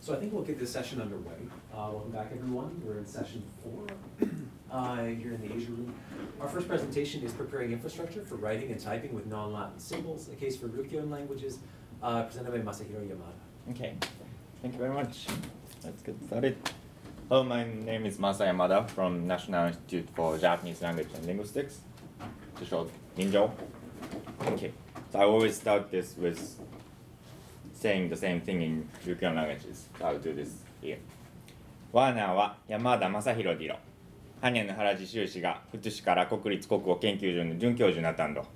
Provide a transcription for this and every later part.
So I think we'll get this session underway. Welcome back, everyone. We're in session 4 here in the Asia room. Our first presentation is preparing infrastructure for writing and typing with non-Latin symbols, a case for Ryukyuan languages, presented by Masahiro Yamada. Okay, thank you very much. Let's get started. Hello, my name is Masa Yamada from National Institute for Japanese Language and Linguistics, to short NINJO. Okay, so I always start this with saying the same thing in Ryukyuan languages. So I'll do this here. ワーナーは山田正宏ディロ。ハニャの原自習士が福祉から国立国語研究所の准教授になったんだ。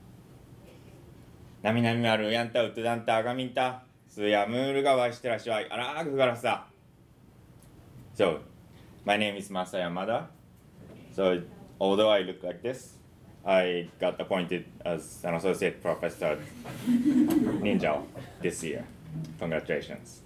なみなみあるやんたうとだんたあがみんた。すやムールがわいしてらっしゃい。あらーくがらさ。So, my name is Masa Yamada. So, although I look like this, I got appointed as an associate professor at NINJO this year. Congratulations.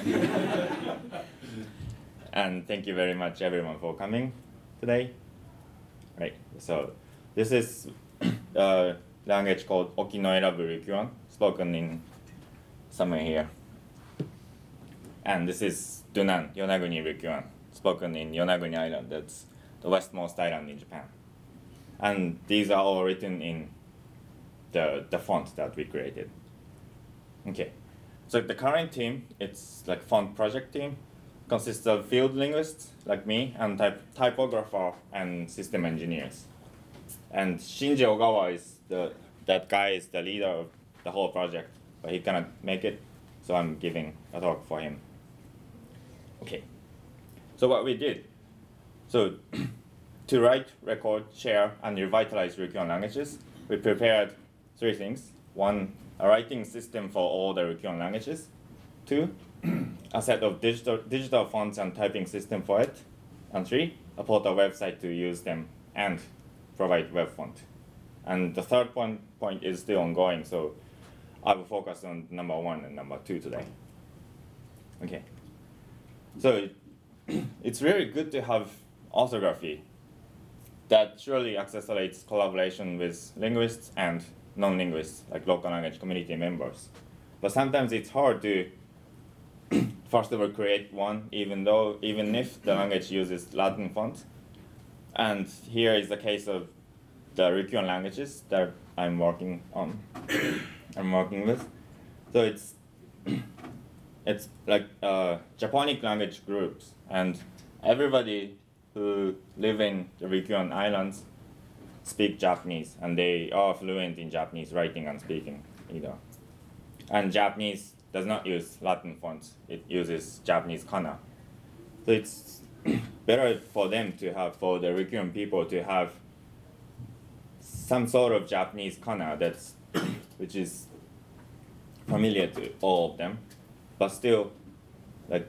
And thank you very much everyone for coming today. Right, so this is a language called Okinoerabu Ryukyuan, spoken in somewhere here. And this is Dunan, Yonaguni Ryukyuan, spoken in Yonaguni Island, that's the westmost island in Japan. And these are all written in the font that we created. Okay, so the current team, it's like font project team, consists of field linguists like me and typographer and system engineers. And Shinji Ogawa is that guy is the leader of the whole project, but he cannot make it, so I'm giving a talk for him. Okay, so what we did, so to write, record, share, and revitalize Ryukyuan languages, we prepared 3 things. 1, a writing system for all the Ryukyuan languages. 2, a set of digital fonts and typing system for it. And 3, a portal website to use them and provide web font. And the third point is still ongoing, so I will focus on number 1 and number 2 today. Okay, so it's really good to have orthography that surely accelerates collaboration with linguists and non-linguists, like local language community members. But sometimes it's hard to, first of all, create one, even if the language uses Latin font. And here is the case of the Ryukyuan languages that I'm working with. So it's like Japonic language groups, and everybody who live in the Ryukyuan Islands speak Japanese, and they are fluent in Japanese writing and speaking either. And Japanese does not use Latin fonts, it uses Japanese kana. So it's better for them to have, for the Ryukyuan people to have some sort of Japanese kana that's which is familiar to all of them, but still like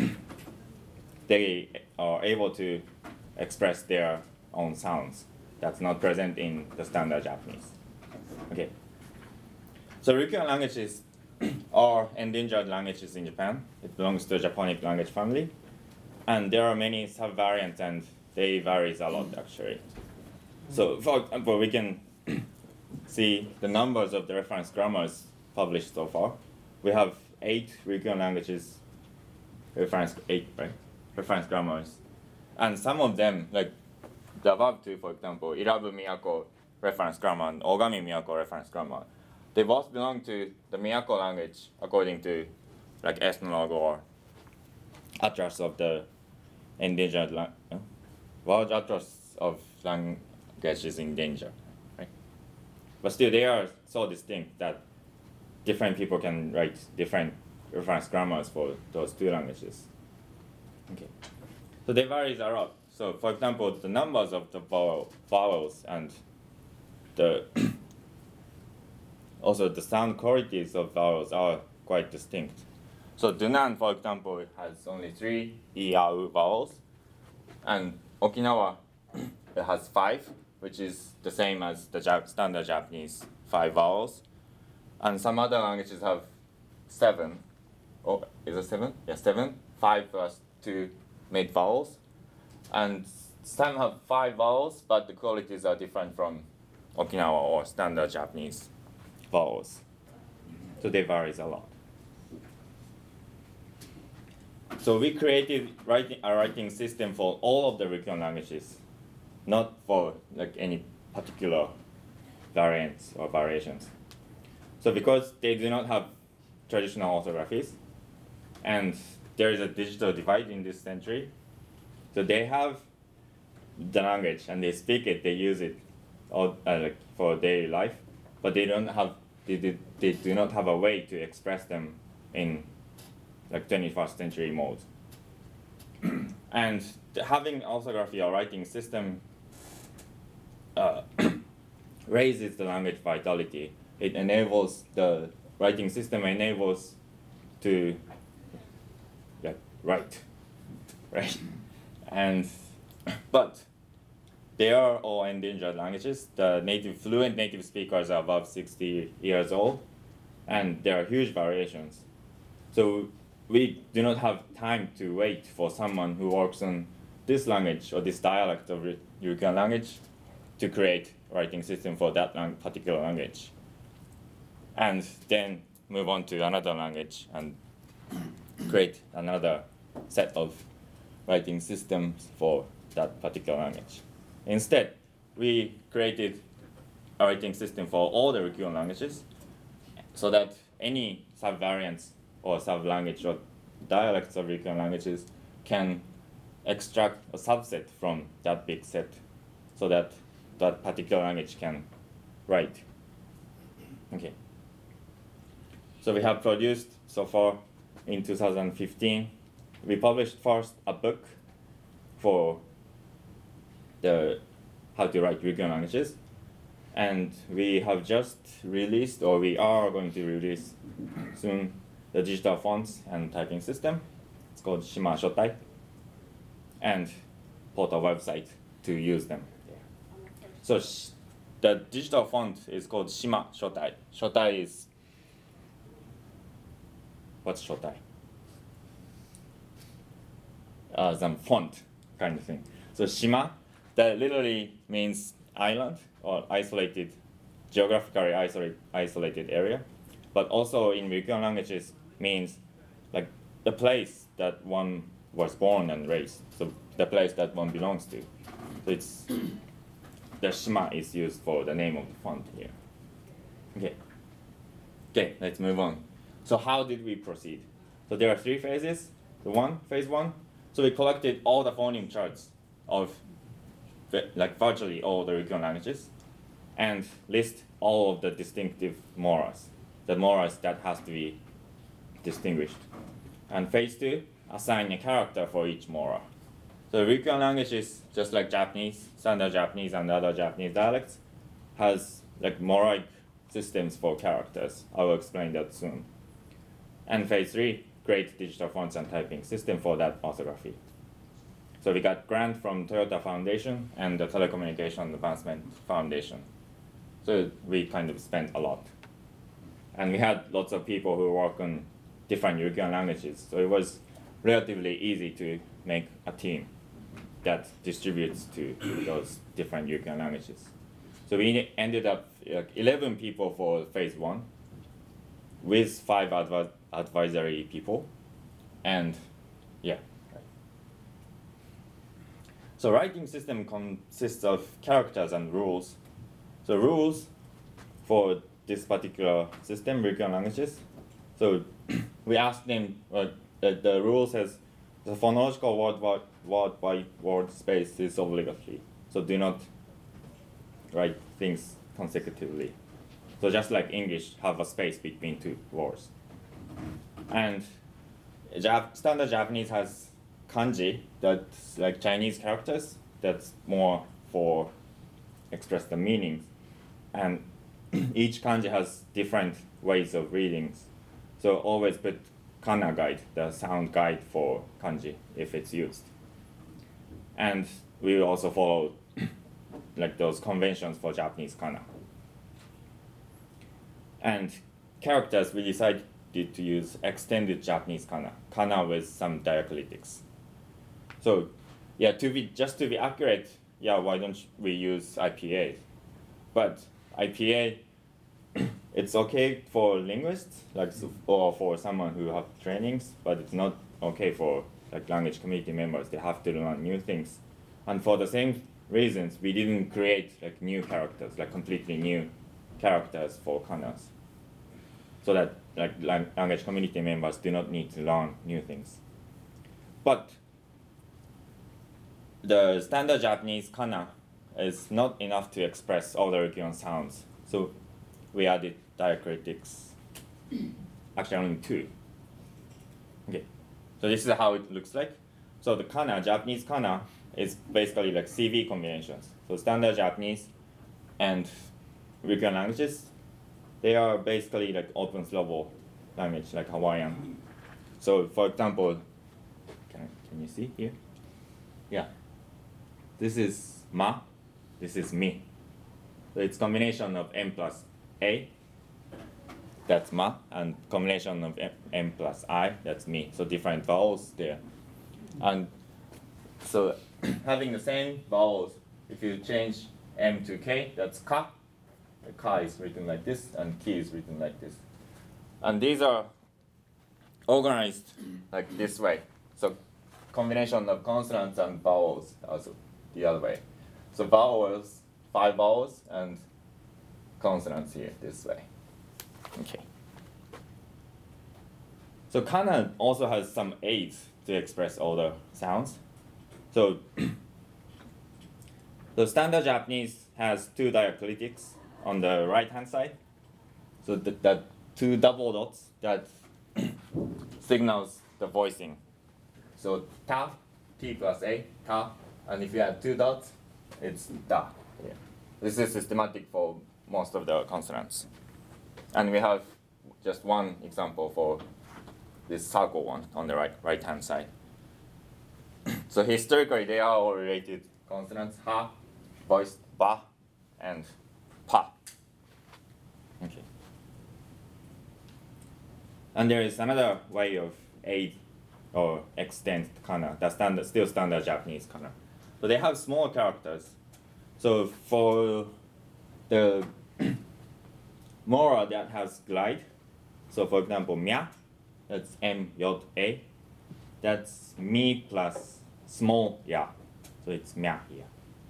they are able to express their own sounds that's not present in the standard Japanese. Okay, so Ryukyuan languages are endangered languages in Japan. It belongs to the Japonic language family, and there are many subvariants, and they varies a lot actually. So for example, we can see the numbers of the reference grammars published so far. We have 8 Ryukyuan languages, reference grammars. And some of them, like the above 2, for example, Irabu Miyako reference grammar and Ogami Miyako reference grammar, they both belong to the Miyako language according to like Ethnologue or Atlas of the Endangered World Atlas of Languages in Danger, right? But still, they are so distinct that different people can write different reference grammars for those 2 languages. Okay, so they vary a lot. So, for example, the numbers of the vowels and the also the sound qualities of vowels are quite distinct. So Dunan, for example, has only 3 i-a-u vowels, and Okinawa it has 5, which is the same as the standard Japanese 5 vowels, and some other languages have 7. Oh, is it 7? Yeah, 7. 5 plus 2 made vowels, and some have 5 vowels, but the qualities are different from Okinawa or standard Japanese vowels. So they vary a lot. So we created a writing system for all of the Ryukyuan languages, not for like any particular variants or variations. So because they do not have traditional orthographies, and there is a digital divide in this century, so they have the language and they speak it, they use it all, like for daily life, but they do not have a way to express them in like 21st century mode. And having orthography or writing system raises the language vitality. It enables the writing system enables to write, right? And but they are all endangered languages. The fluent native speakers are above 60 years old, and there are huge variations. So we do not have time to wait for someone who works on this language or this dialect of Ryukyuan language to create a writing system for that particular language, and then move on to another language and create another set of writing systems for that particular language. Instead, we created a writing system for all the Ryukyuan languages so that any subvariants or sublanguage or dialects of Ryukyuan languages can extract a subset from that big set so that that particular language can write. Okay. So we have produced so far in 2015, we published first a book for the how to write Ryukyuan languages, and we have just released, or we are going to release soon, the digital fonts and typing system. It's called Shima Shotai, and put a website to use them. So the digital font is called Shima Shotai. Shotai is, what's Shotai? Some font kind of thing. So Shima, that literally means island or isolated, geographically isolated area, but also in Ryukyuan languages means like the place that one was born and raised, so the place that one belongs to. So it's the Shima is used for the name of the font here. Okay, let's move on. So how did we proceed? So there are three phases. Phase one. So we collected all the phoneme charts of like virtually all the Ryukyuan languages and list all of the distinctive moras, the moras that has to be distinguished. And phase two, assign a character for each mora. So Ryukyuan languages, just like Japanese, standard Japanese and other Japanese dialects, has like moraic systems for characters. I will explain that soon. And phase three, create digital fonts and typing system for that orthography. So we got grant from Toyota Foundation and the Telecommunication Advancement Foundation. So we kind of spent a lot. And we had lots of people who work on different Ryukyuan languages. So it was relatively easy to make a team that distributes to those different Ryukyuan languages. So we ended up 11 people for phase one with 5 advisory people. And yeah. So writing system consists of characters and rules. So rules for this particular system, Ryukyuan languages. So we asked them, the rule says the phonological word by word space is obligatory. So do not write things consecutively. So just like English, have a space between two words. And standard Japanese has kanji, that's like Chinese characters, that's more for express the meanings. And each kanji has different ways of readings. So always put kana guide, the sound guide for kanji, if it's used. And we also follow like those conventions for Japanese kana. And characters, we decided to use extended Japanese kana with some diacritics. So yeah, to be accurate, yeah, why don't we use IPA? But IPA, it's okay for linguists, like or for someone who have trainings, but it's not okay for like language community members. They have to learn new things, and for the same reasons, we didn't create like new characters, like completely new characters for kanas, so that like language community members do not need to learn new things. But the standard Japanese kana is not enough to express all the Ryukyuan sounds. So we added diacritics, actually only 2. Okay, so this is how it looks like. So the kana, Japanese kana, is basically like CV combinations. So standard Japanese and Ryukyuan languages, they are basically like open syllable language, like Hawaiian. So for example, can you see here? Yeah. This is ma, this is mi. So it's combination of m plus a, that's ma, and combination of m plus I, that's mi. So different vowels there. And so having the same vowels, if you change m to k, that's ka. The ka is written like this, and ki is written like this. And these are organized like this way. So combination of consonants and vowels also the other way. So vowels, 5 vowels, and consonants here this way. Okay. So kana also has some aids to express all the sounds. So the standard Japanese has 2 diacritics on the right hand side. So that 2 double dots that signals the voicing. So ta, t plus a, ta, and if you add 2 dots, it's da. Yeah. This is systematic for most of the consonants. And we have just one example for this circle one on the right hand side. So historically, they are all related consonants: ha, voiced ba, and pa. Okay. And there is another way of aid or extend kana, the still standard Japanese kana. So they have small characters. So for the mora that has glide, so for example, mya, that's m yod a, that's mi plus small ya, so it's mya here.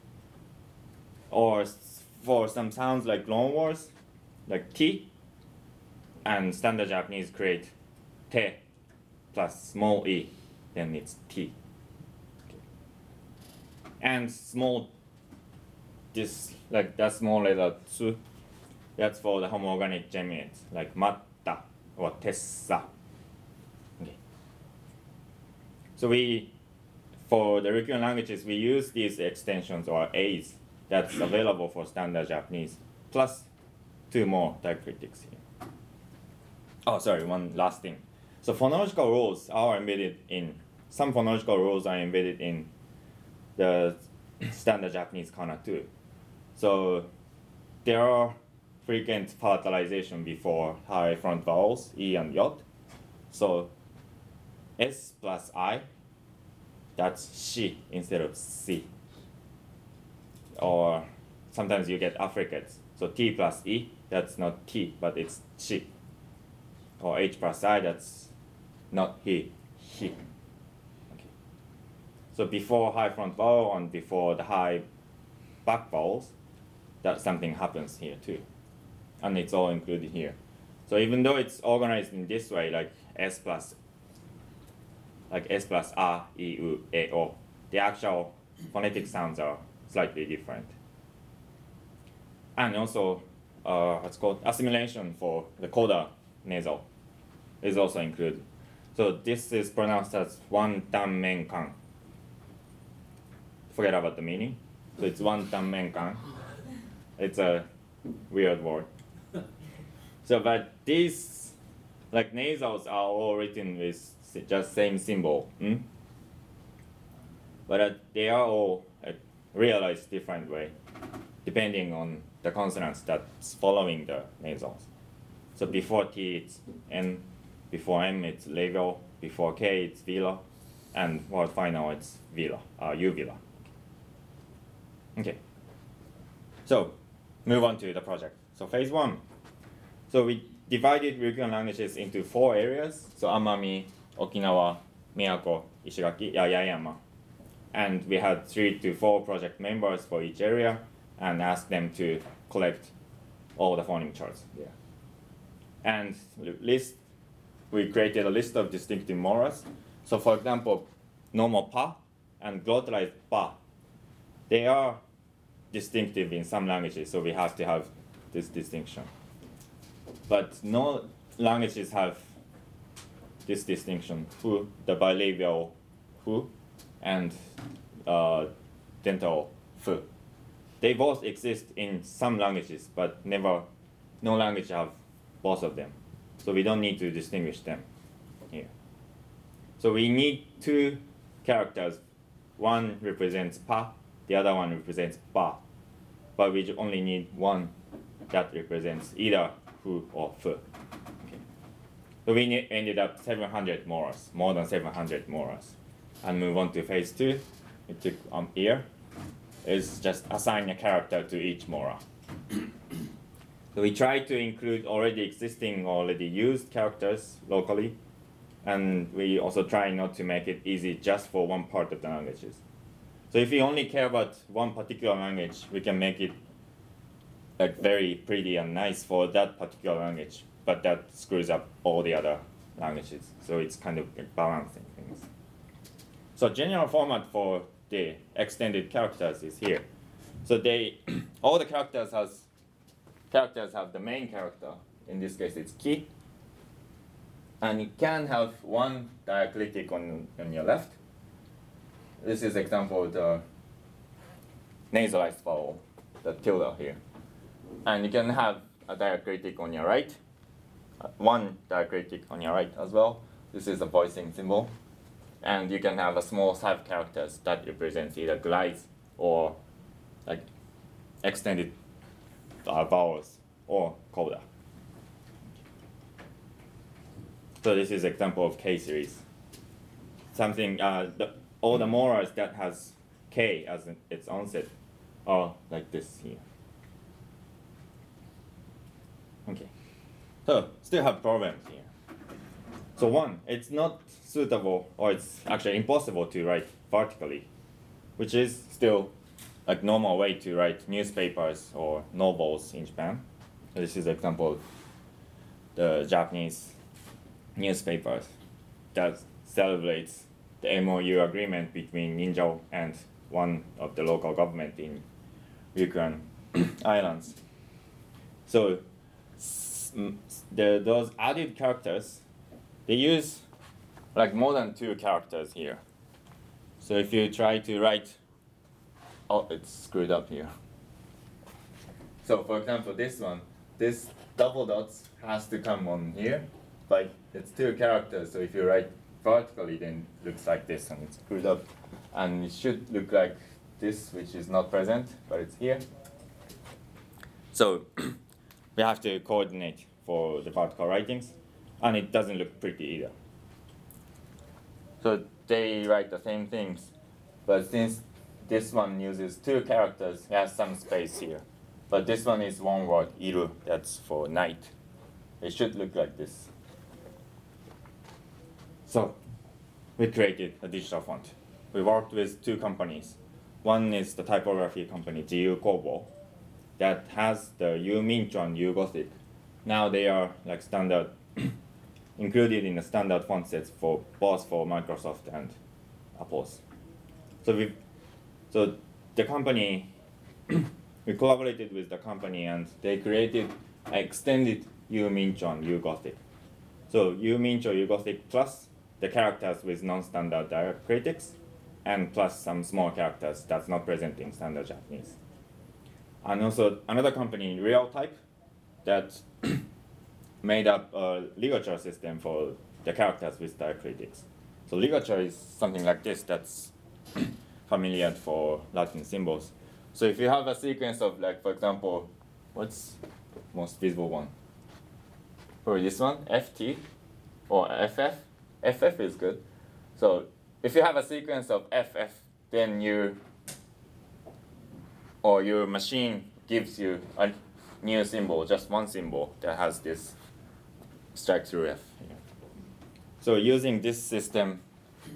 Or for some sounds like loanwords, like t, and standard Japanese create te plus small e, then it's t. Okay. And small, this like that small letter tsu, that's for the homoorganic geminates, like matta or tessa. Okay. So for the Ryukyuan languages, we use these extensions or aids that's available for standard Japanese, plus 2 more diacritics here. Oh, sorry, one last thing. So phonological rules are embedded in, some phonological rules are embedded in the standard Japanese kana too. So there are frequent palatalization before high front vowels, e and yod. So s plus I, that's shi instead of si. Or sometimes you get affricates. So t plus e, that's not t, but it's shi. Or h plus I, that's not he. Okay. So before high front vowel and before the high back vowels, that something happens here too. And it's all included here. So even though it's organized in this way, like S plus A, I, U, E, O, the actual phonetic sounds are slightly different. And also, what's called assimilation for the coda nasal is also included. So this is pronounced as one dan men kan. Forget about the meaning. So it's one dan men kan. It's a weird word. So, but these like nasals are all written with just same symbol. But they are all realized different way, depending on the consonants that's following the nasals. So before T it's N, before M it's labial, before K it's velar, and well, final it's velar, uvular. Okay. So move on to the project. So phase 1. So we divided Ryukyuan languages into 4 areas. So Amami, Okinawa, Miyako, Ishigaki, Yayama. And we had 3 to 4 project members for each area and asked them to collect all the phoneme charts there. And we created a list of distinctive morals. So for example, normal pa and glottalized pa, they are distinctive in some languages, so we have to have this distinction. But no languages have this distinction, fu, the bilabial fu, and dental fu. They both exist in some languages, but no language have both of them. So we don't need to distinguish them here. So we need 2 characters. One represents pa, the other one represents ba. But we only need one that represents either fu or fu. Okay. So we ended up 700 morals, more than 700 morals. And move on to phase 2. It took a year. It's just assign a character to each mora. So we try to include already used characters locally, and we also try not to make it easy just for one part of the languages. So if we only care about one particular language, we can make it like very pretty and nice for that particular language, but that screws up all the other languages. So it's kind of like balancing things. So general format for the extended characters is here. So all the characters have the main character. In this case, it's ki. And you can have one diacritic on your left. This is example of the nasalized vowel, the tilde here. And you can have a diacritic on your right, one diacritic on your right as well. This is a voicing symbol. And you can have a small sub characters that represents either glides or like extended vowels or coda. So this is example of K series. Something all the morals that has K as its onset are like this here. Okay. So still have problems here. So one, it's not suitable, or it's actually impossible to write vertically, which is still like normal way to write newspapers or novels in Japan. This is an example of the Japanese newspapers that celebrates the MOU agreement between Ninja and one of the local government in Ryukyu Islands. So those added characters, they use like more than 2 characters here. So if you try to write, oh, it's screwed up here. So for example, this double dots has to come on here, but it's 2 characters. So if you write vertically, then it looks like this, and it's screwed up. And it should look like this, which is not present, but it's here. So we have to coordinate for the vertical writings, and it doesn't look pretty either. So they write the same things, but since this one uses 2 characters, it has some space here. But this one is one word, iru, that's for night. It should look like this. So we created a digital font. We worked with 2 companies. One is the typography company, Jiyu Kobo, that has the Yumincho and Ugothic. Now they are like standard, included in the standard font sets for both for Microsoft and Apple's. So the company, we collaborated with the company, and they created an extended Yumincho and Ugothic. So Yumincho, Ugothic plus the characters with non-standard diacritics, and plus some small characters that's not present in standard Japanese. And also another company, Realtype, that made up a ligature system for the characters with diacritics. So ligature is something like this that's familiar for Latin symbols. So if you have a sequence of, like, for example, what's the most visible one? Probably this one, FT or FF. FF is good. So if you have a sequence of FF, then your machine gives you a new symbol, just one symbol that has this strike through F. So using this system,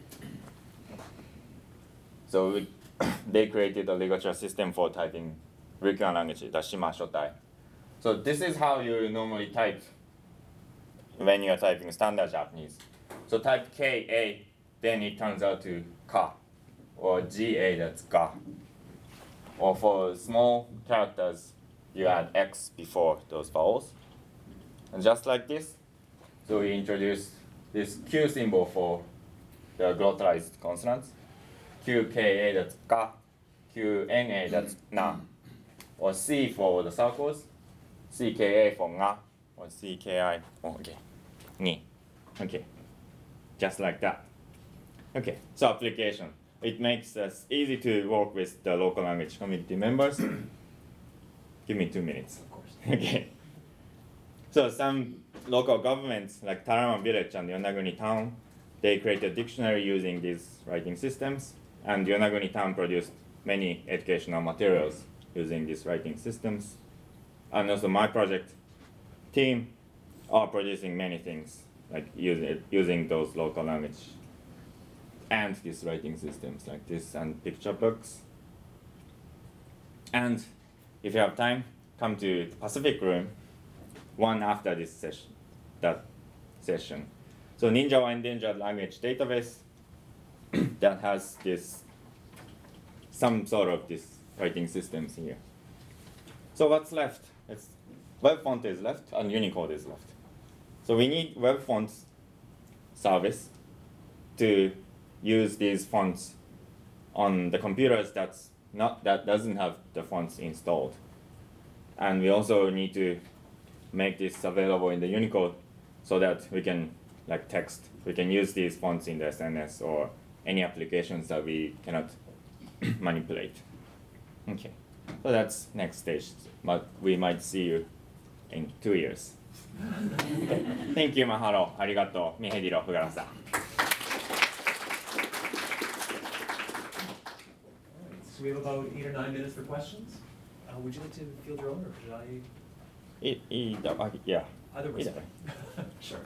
So they created a ligature system for typing Ryukyuan language, the Shima Shotai. So this is how you normally type when you are typing standard Japanese. So type Ka, then it turns out to ka, or Ga, that's ga. Or for small characters, you add x before those vowels. And just like this, so we introduce this Q symbol for the glottalized consonants. QKA, that's ka. QNA, that's na. Or C for the circles. CKA for nga. Or CKI for ni. Okay, just like that. Okay, so application. It makes us easy to work with the local language community members. Give me 2 minutes. Of course. Okay. So some local governments like Tarama Village and Yonaguni Town, they created dictionary using these writing systems, and Yonaguni Town produced many educational materials using these writing systems. And also my project team are producing many things like using those local language and these writing systems like this and picture books. And if you have time, come to Pacific Room one after this session, that session. So Ninja Endangered Language Database that has this, some sort of this writing systems here. So what's left? It's web font is left and Unicode is left. So we need web fonts service to use these fonts on the computers that doesn't have the fonts installed. And we also need to make this available in the Unicode so that we can, like text, we can use these fonts in the SNS or any applications that we cannot manipulate. Okay, so that's next stage, but we might see you in 2 years. Okay. Thank you, mahalo, arigato, mihediro, fugarasa. So we have about 8 or 9 minutes for questions. Would you like to field your own, or should I? Yeah. Either way. Either way. Sure.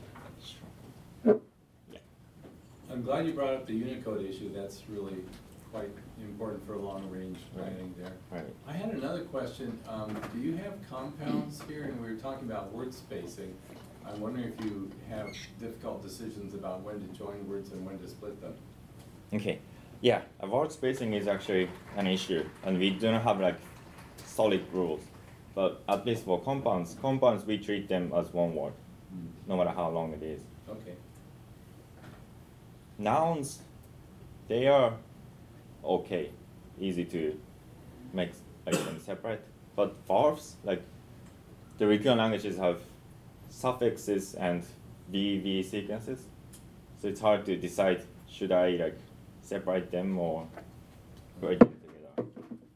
Yeah. I'm glad you brought up the Unicode issue. That's really quite important for long-range planning there. Right. I had another question. Do you have compounds here? And we were talking about word spacing. I'm wondering if you have difficult decisions about when to join words and when to split them. Okay. Yeah, word spacing is actually an issue, and we do not have like solid rules. But at least for compounds we treat them as one word, no matter how long it is. Okay. Nouns, they are okay, easy to make them separate. But verbs, like the Ryukyuan languages have suffixes and VV sequences, so it's hard to decide should I like separate them or merge them together.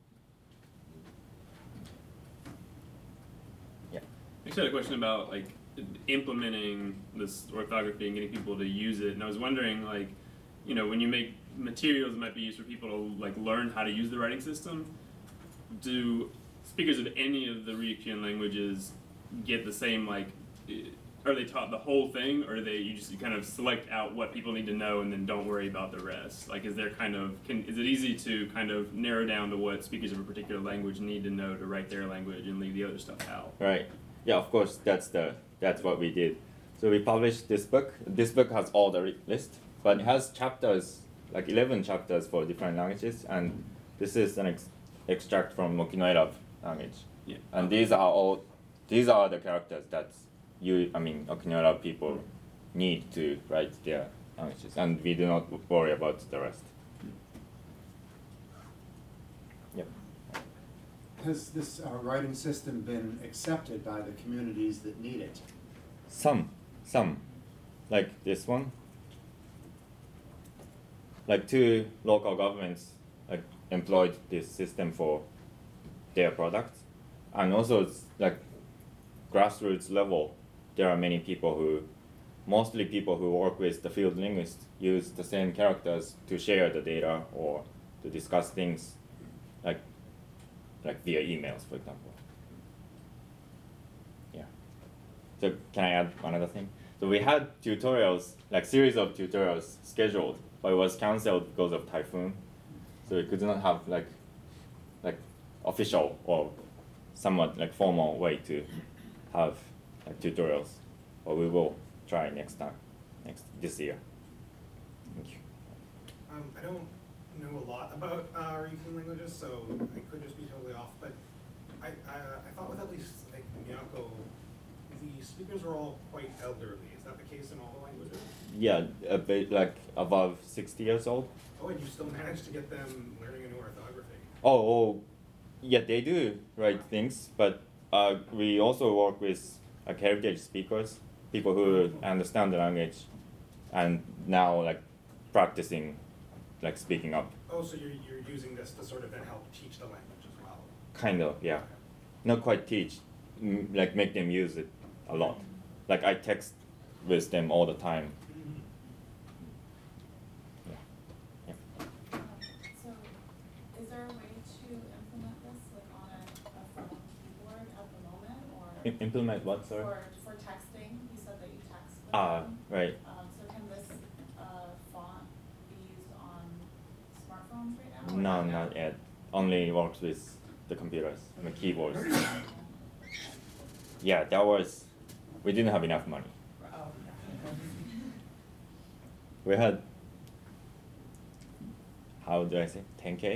Yeah. I just had a question about like implementing this orthography and getting people to use it, and I was wondering, like, you know, when you make materials that might be used for people to like learn how to use the writing system, do speakers of any of the Ryukyuan languages get the same, like, are they taught the whole thing, or you kind of select out what people need to know and then don't worry about the rest? Like, is there kind of, is it easy to kind of narrow down to what speakers of a particular language need to know to write their language and leave the other stuff out? Right. Yeah, of course, that's what we did. So we published this book. This book has all the list, but it has chapters, like 11 chapters for different languages, and this is an extract from Okinoe language. Yeah. And these are the characters that Okinawa people need to write their languages, and we do not worry about the rest. Yep. Has this writing system been accepted by the communities that need it? Some, like this one. Like 2 local governments employed this system for their products, and also it's like grassroots level. There are many people mostly people who work with the field linguists, use the same characters to share the data or to discuss things like via emails, for example. Yeah. So can I add another thing? So we had tutorials, like series of tutorials scheduled, but it was canceled because of typhoon. so we could not have like official or somewhat like formal way to have like tutorials, but we will try next this year. Thank you. I don't know a lot about Ryukyuan languages, so I could just be totally off, but I thought with at least like Miyako, the speakers are all quite elderly. Is that the case in all the languages? Yeah, a bit like above 60 years old. Oh, and you still managed to get them learning a new orthography. Oh, yeah, they do write things, but we also work with like heritage speakers, people who understand the language, and now like practicing, like speaking up. Oh, so you're using this to sort of then help teach the language as well. Kind of, yeah. Not quite teach, like make them use it a lot. Like I text with them all the time. Yeah. So, is there a way to implement this like on a phone keyboard at the moment, or Implement what, sorry? for texting? You said that you text with them. Right. So can this font be used on smartphones right now? No, not yet. Only works with the computers and the keyboards. Yeah, we didn't have enough money. We had, how do I say, 10K?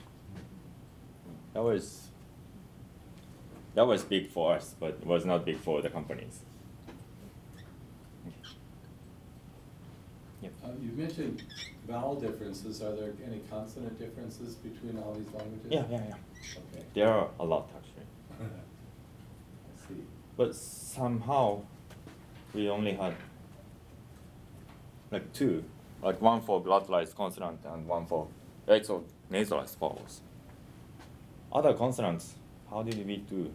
That was big for us, but it was not big for the companies. Yep. You mentioned vowel differences. Are there any consonant differences between all these languages? Yeah. Okay. There are a lot actually. I see. But somehow we only had like two, like one for glottalized consonant and one for so nasalized vowels. Other consonants, how did we do?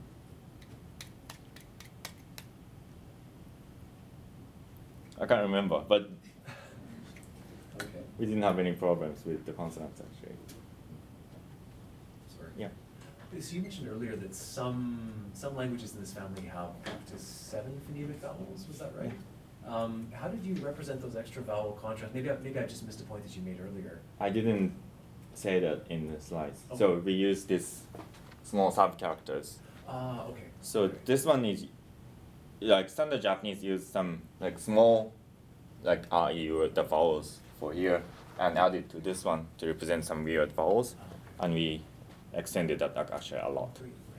I can't remember, but Okay. we didn't have any problems with the consonants actually. Sorry. Yeah. So you mentioned earlier that some languages in this family have up to 7 phonemic vowels. Was that right? How did you represent those extra vowel contrasts? Maybe I just missed a point that you made earlier. I didn't say that in the slides. Okay. So we use these small sub characters. Okay. So Okay. this one is like standard Japanese use some like small like a, e, u, the vowels for here and added to this one to represent some weird vowels, and we extended that actually a lot. Great. Okay.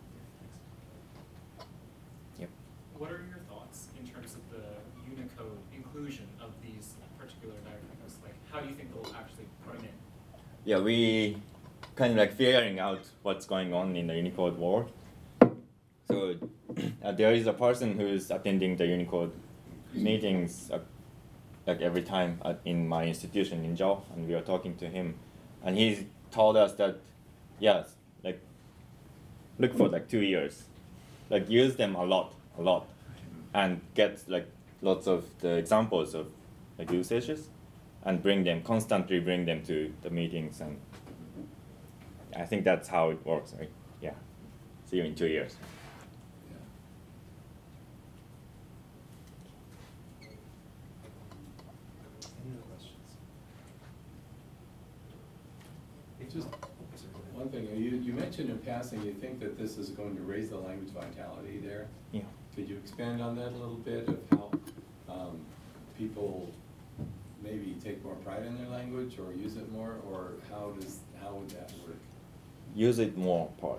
Yep. What are your thoughts in terms of the Unicode inclusion of these particular diacritics? Like, how do you think they'll actually put them in? Yeah, we kind of like figuring out what's going on in the Unicode world. So there is a person who is attending the Unicode meetings like every time in my institution in JAW, and we are talking to him, and he told us that yes, like look for like 2 years, like use them a lot, and get like lots of the examples of like usages, and constantly bring them to the meetings, and I think that's how it works, right? Yeah. See you in 2 years. Yeah. Any other questions? Just one thing, you mentioned in passing, you think that this is going to raise the language vitality there. Yeah. Could you expand on that a little bit of how people maybe take more pride in their language or use it more, or how would that work? Use it more part.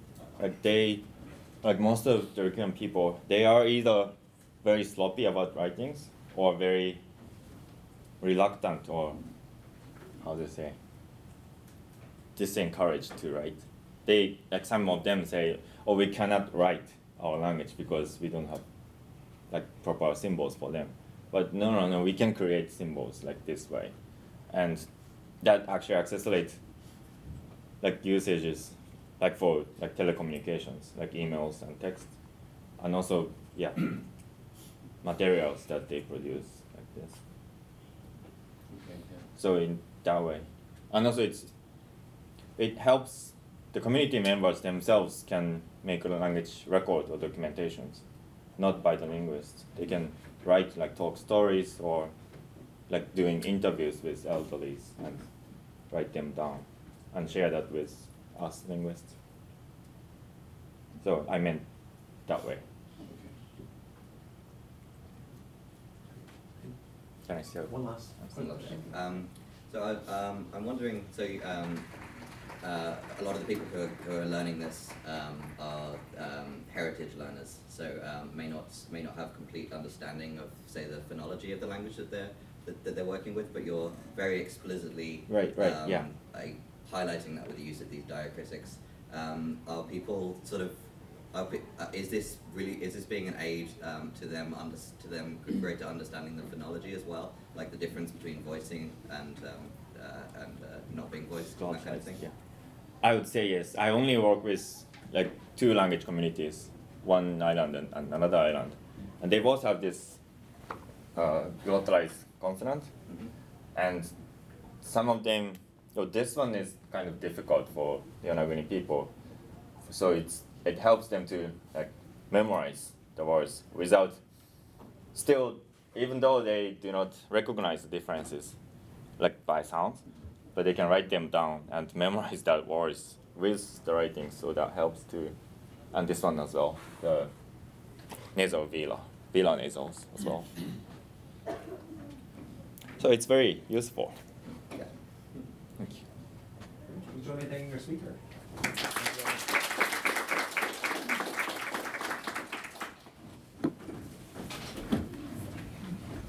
Like most of the European people, they are either very sloppy about writings or very reluctant, or how to say, disencouraged to write. They, like some of them say, oh, we cannot write our language because we don't have like proper symbols for them. But no, we can create symbols like this way. And that actually accelerates like usages, like for like telecommunications, like emails and text, and also materials that they produce like this. Okay, yeah. So in that way, and also it helps the community members themselves can make a language record or documentations, not by the linguists. They can write like talk stories or like doing interviews with elderlies and write them down. and share that with us linguists. So I meant that way. Can I say One last quick question. I'm wondering, a lot of the people who are learning this are heritage learners, so may not have complete understanding of, say, the phonology of the language that they're working with, but you're very explicitly yeah. highlighting that with the use of these diacritics. Are people sort of is this being an aid to them greater understanding the phonology as well, like the difference between voicing and not being voiced, and that kind of thing? Yeah. I would say yes. I only work with like 2 language communities, one island and another island, and they both have this glottalized consonant, and some of them. So this one is kind of difficult for Yonaguni people, so it helps them to like memorize the words without still, even though they do not recognize the differences, like by sound, but they can write them down and memorize that words with the writing, so that helps too. And this one as well, the nasal velar nasals as well. So it's very useful. Yeah. Thank you. Would you join me in thanking our speaker?